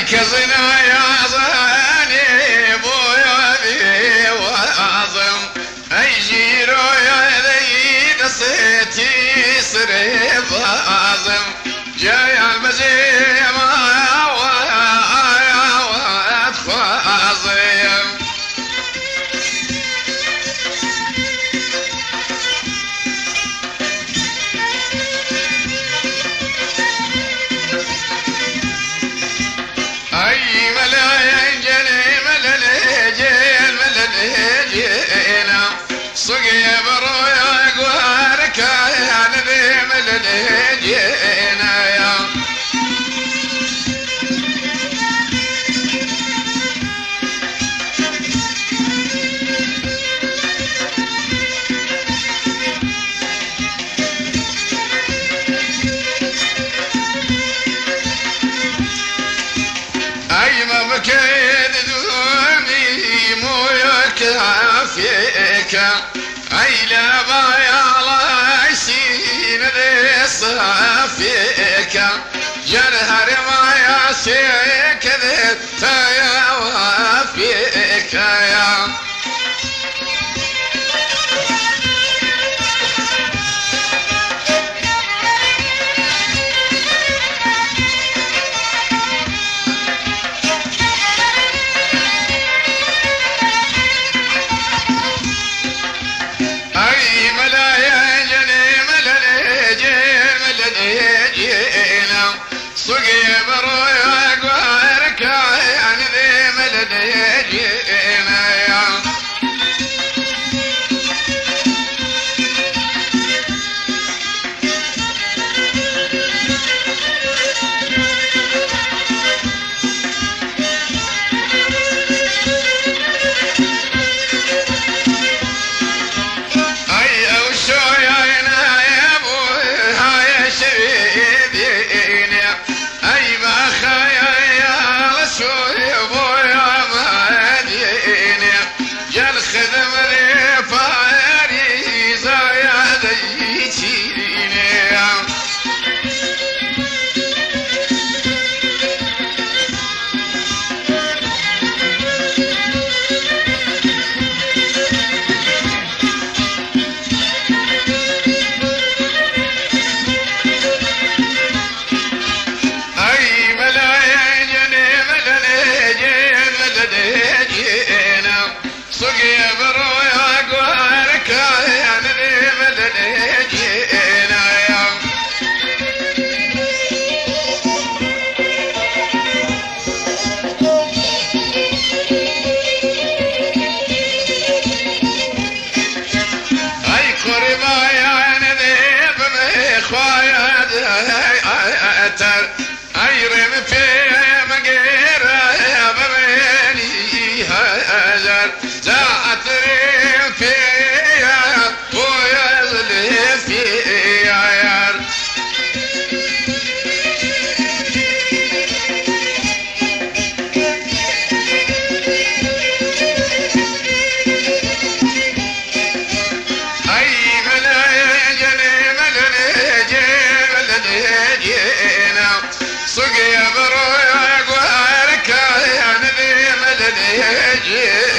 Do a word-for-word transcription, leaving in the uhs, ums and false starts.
كزنا يا زاني بويا بي وعظم اي جيرو يا ذي دستي صريف عظم جاي المزيمة وادخازم اي ملايين جني مللجين مللجينا صقي برويا قوارك يا نبي مللجينا يا اي ما بكيت دوني مو يكافيك اي لا بايا الله يسين ذي صافيك جرهر ما ياسيك ذي تايا وافيك يا اي ملايا جني مللجين مللجينا صقي برويا قوارك يعني ذي مللجينا يا اي اوشو يا يا ابوي هاي شبيبيني اي ما خايا يا رسول ابوي ما ديني جل خدم لي فاريزا يا ديتيني اي ملايا جني مللجين مللجينا صقي برويا قوارك يا نبي مللجينا يا اي قربا يا نبي بمخوايا اتر اي رم في مغير يا بمني هزر زعت رم في يا ويا زلفي يا يار اي ملايا جني مللجين مللجينا صقي برويا قوارك يا نبي مللجينا